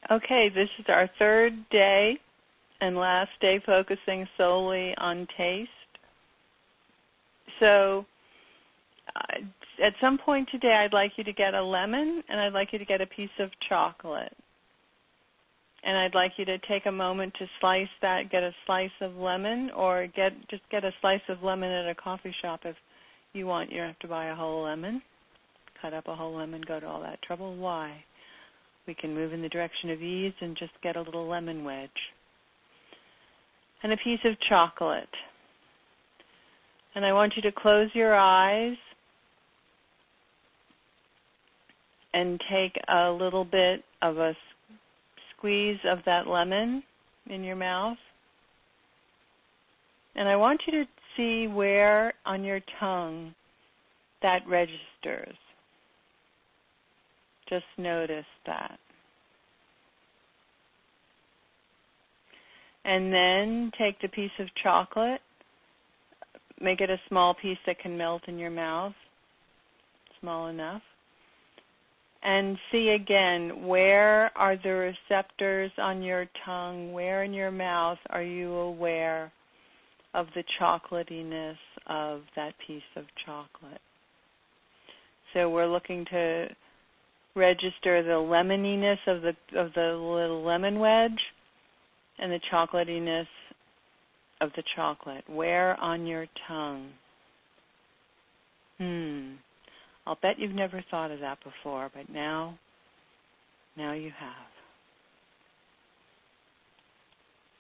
Okay, this is our third day and last day focusing solely on taste. So at some point today, I'd like you to get a lemon and I'd like you to get a piece of chocolate. And I'd like you to take a moment to slice that, get a slice of lemon, or just get a slice of lemon at a coffee shop if you want. You don't have to buy a whole lemon. Cut up a whole lemon, go to all that trouble. Why? We can move in the direction of ease and just get a little lemon wedge. And a piece of chocolate. And I want you to close your eyes and take a little bit of a squeeze of that lemon in your mouth. And I want you to see where on your tongue that registers. Just notice that. And then take the piece of chocolate, make it a small piece that can melt in your mouth, small enough. And see again, where are the receptors on your tongue? Where in your mouth are you aware of the chocolatiness of that piece of chocolate? So we're looking to register the lemoniness of the little lemon wedge and the chocolatiness of the chocolate. Where on your tongue? I'll bet you've never thought of that before, but now you have.